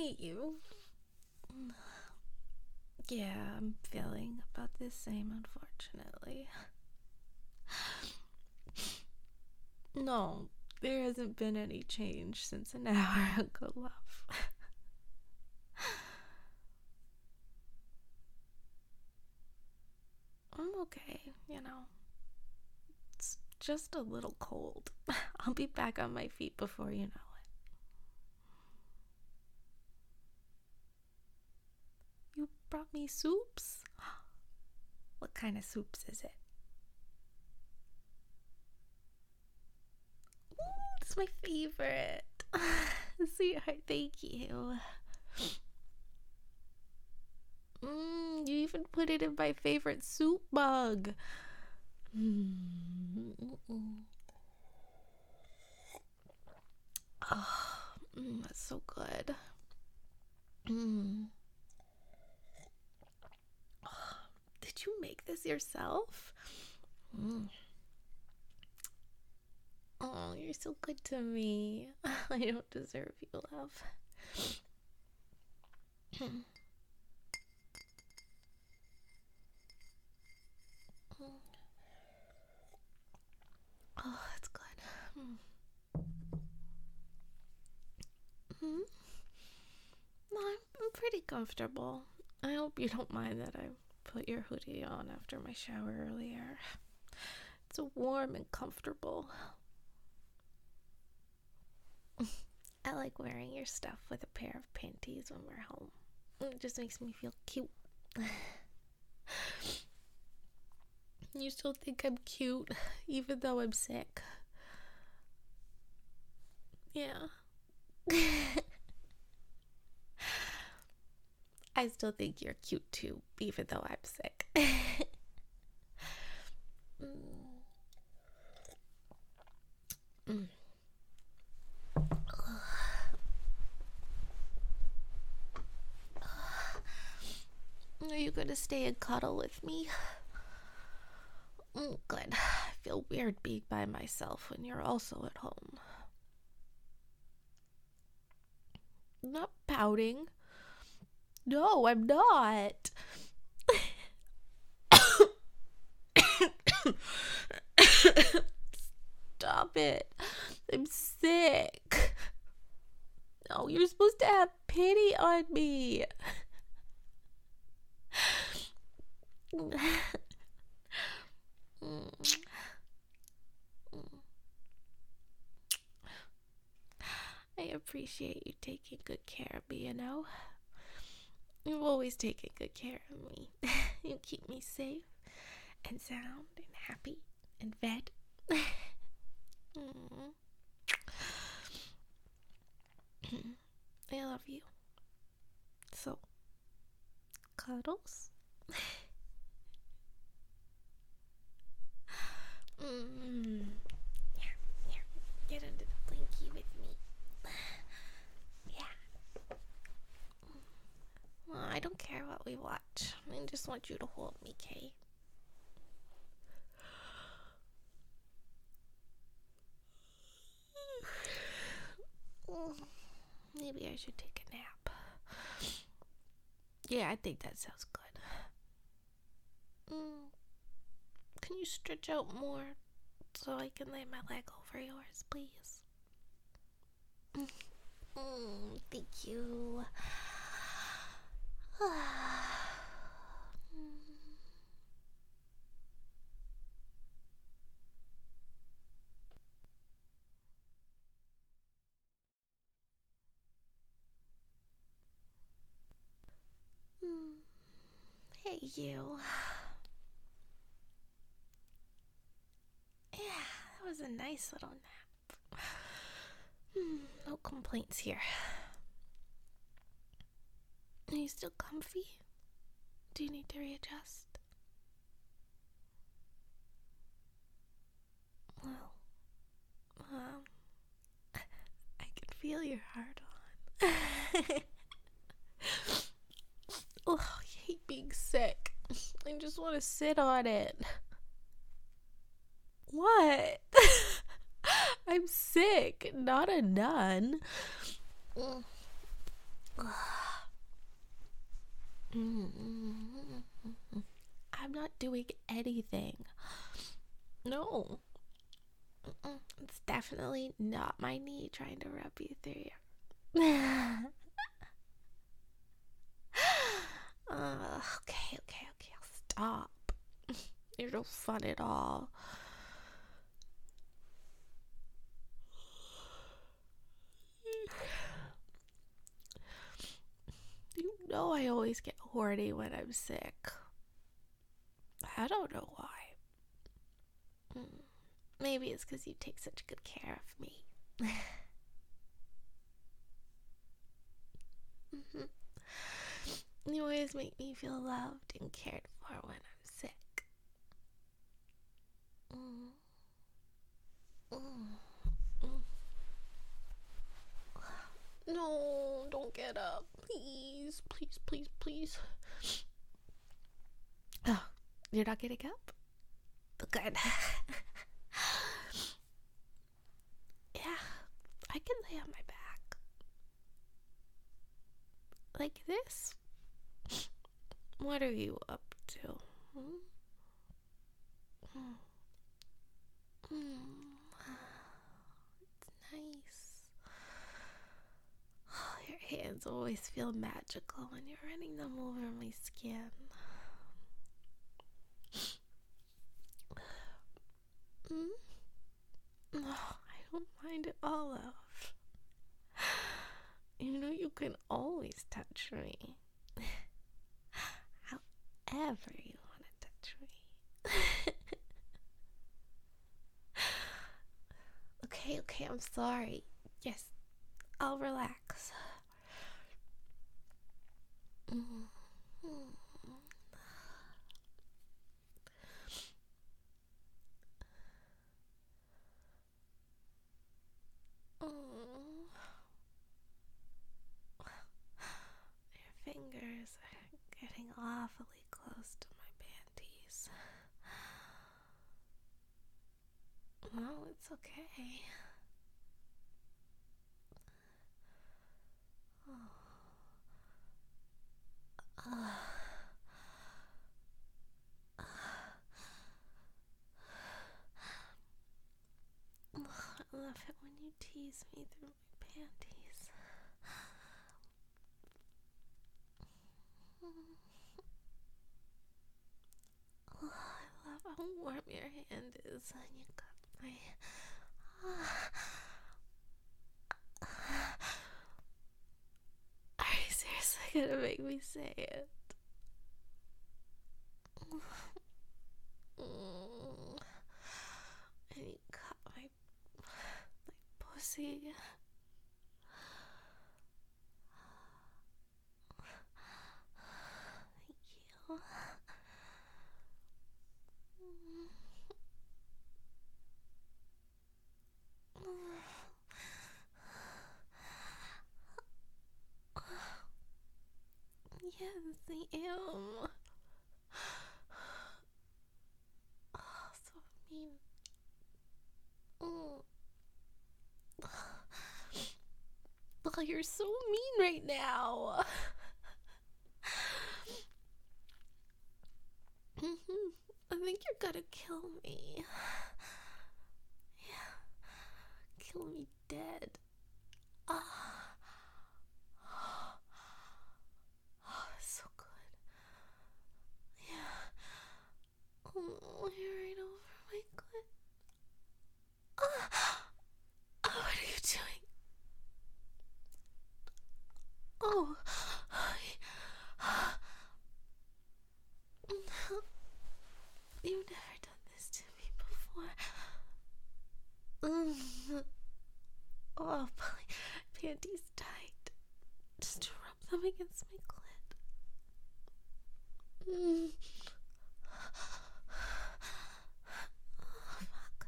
You. Yeah, I'm feeling about the same, unfortunately. No, there hasn't been any change since an hour ago, love. I'm okay, It's just a little cold. I'll be back on my feet before you know it. You brought me soups? What kind of soups is it? Ooh, it's my favorite. Sweetheart, thank you. You even put it in my favorite soup mug. Oh, that's so good. Did you make this yourself? Oh, you're so good to me. I don't deserve you, love. Oh, that's good. No, I'm pretty comfortable. I hope you don't mind that I put your hoodie on after my shower earlier. It's warm and comfortable. I like wearing your stuff with a pair of panties when we're home. It just makes me feel cute. You still think I'm cute, even though I'm sick? Yeah. I still think you're cute too, even though I'm sick. Are you gonna stay and cuddle with me? Good. I feel weird being by myself when you're also at home. I'm not pouting. No, I'm not. Stop it. I'm sick. No, you're supposed to have pity on me. I appreciate you taking good care of me, You've always taken good care of me. You keep me safe and sound and happy and fed. I love you. So, cuddles? Yeah, get under the blankie with me. Yeah. Well, I don't care what we watch. I just want you to hold me, Kay. Maybe I should take a nap. Yeah, I think that sounds good. Can you stretch out more so I can lay my leg over yours, please? Thank you. Hey, you. Yeah, that was a nice little nap. No complaints here. Are you still comfy? Do you need to readjust? Well, I can feel your heart on. Oh, I hate being sick. I just want to sit on it. What? I'm sick, not a nun. I'm not doing anything. No. It's definitely not my knee trying to rub you through your. Okay. I'll stop. You're no fun at all. You know I always get horny when I'm sick. I don't know why. Maybe it's because you take such good care of me. You always make me feel loved and cared for when I'm sick. No, don't get up. Please. Oh, you're not getting up? Good. Yeah, I can lay on my back. Like this? What are you up to? It's nice. Your hands always feel magical when you're running them over my skin. No, I don't mind at all, love. You know you can always touch me. However you want to touch me. Okay, I'm sorry. Yes, I'll relax. Your fingers are getting awfully close to my panties. No, it's okay. I love it when you tease me through my panties. I love how warm your hand is when you got my. Are you seriously gonna make me say it? And you cut my pussy. Thank you. Yes, I am. Oh, so mean. Oh, you're so mean right now. I think you're gonna kill me. Yeah, kill me dead. So good. Yeah. Oh, you're right over my clit. What are you doing? Oh. You've never done this to me before. Oh, my panties tight. Just to rub them against my clit. Oh, fuck.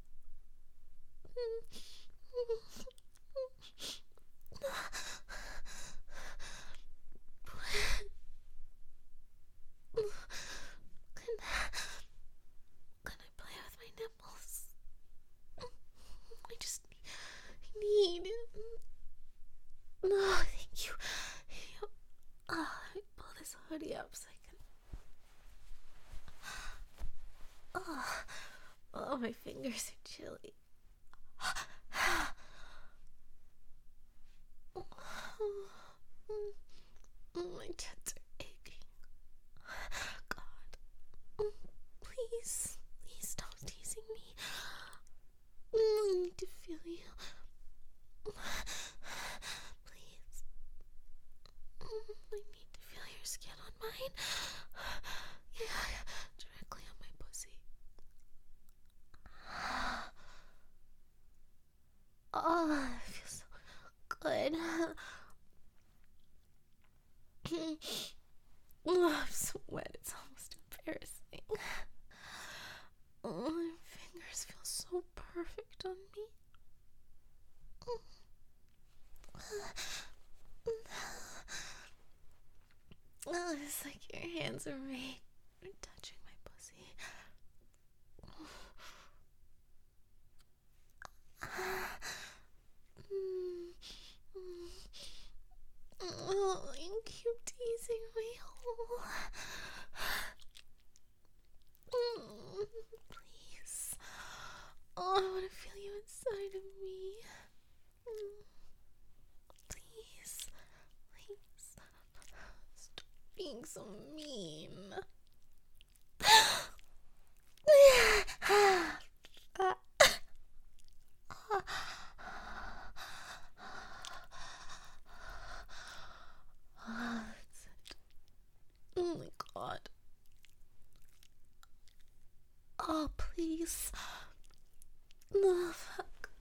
Can I play with my nipples? I just need. No, thank you. body up so I can. Oh, my fingers are chilly. My tits are aching. God. Please stop teasing me. I need to feel you. Please. I need to feel your skin on mine. Yeah, directly on my pussy. Oh, it feels so good. Oh, I'm so wet, it's almost embarrassing. Oh, my fingers feel so perfect on me. Oh, it's like your hands are made for touching my pussy. Oh, you keep teasing my hole. Please. Oh, I want to feel you inside of me. Please. Stop being so mean. That's it. Oh my God. Oh, please. No, fuck.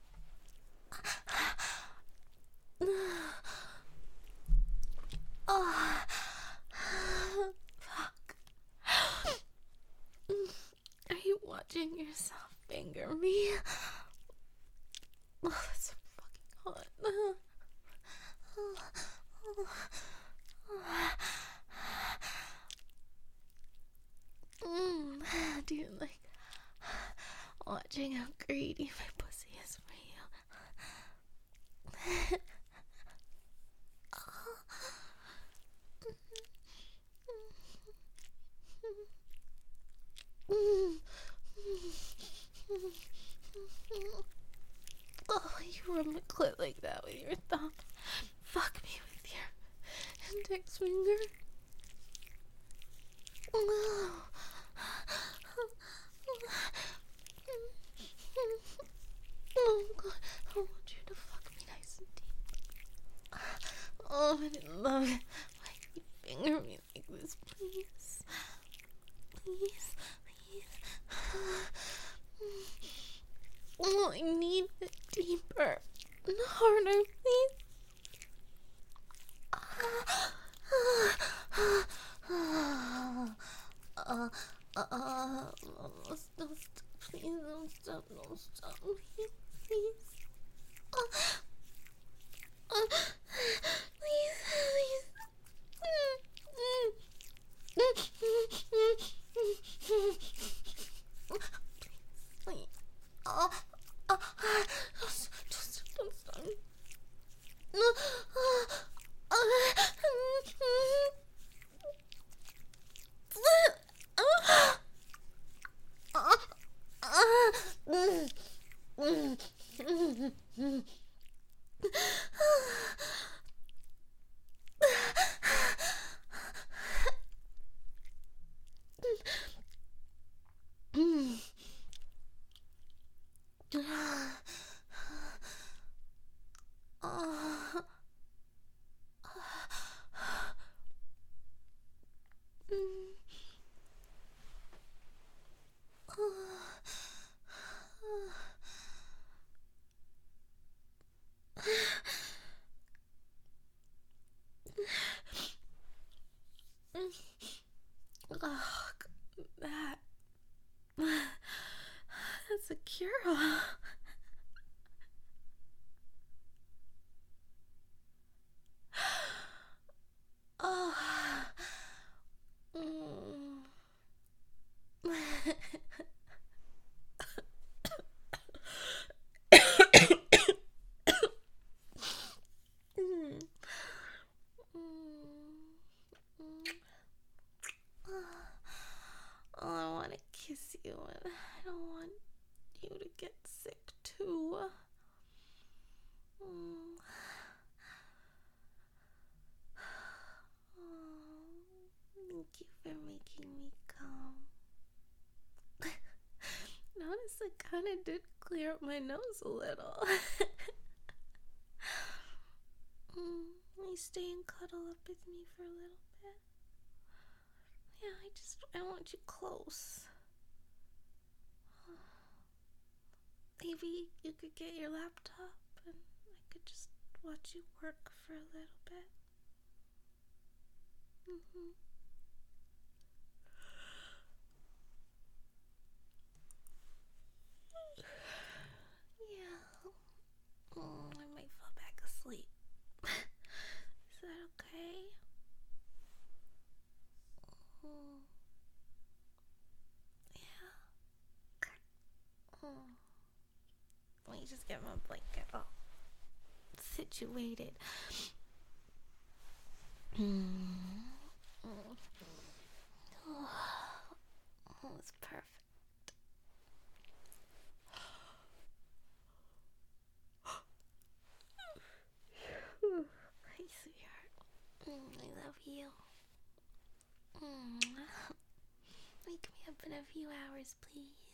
Oh, fuck. Are you watching yourself finger me? Oh, that's so fucking hot. Do you like watching how greedy my pussy is for you? Oh, you rub my clit like that with your thumb. Fuck me with your index finger. Oh, God, I want you to fuck me nice and deep. Oh, I didn't love it. Why you finger me like this, please? Please. Oh, I need it deeper and harder, please. Don't stop, please, don't stop, please, please. Please. Just don't stop. No. kind of did clear up my nose a little. Will you stay and cuddle up with me for a little bit? Yeah, I want you close. Maybe you could get your laptop and I could just watch you work for a little bit. Yeah. I might fall back asleep. Is that okay? Yeah. Let me just get my blanket all situated. Oh, it's perfect. Hi, sweetheart. I love you. Wake me up in a few hours, please.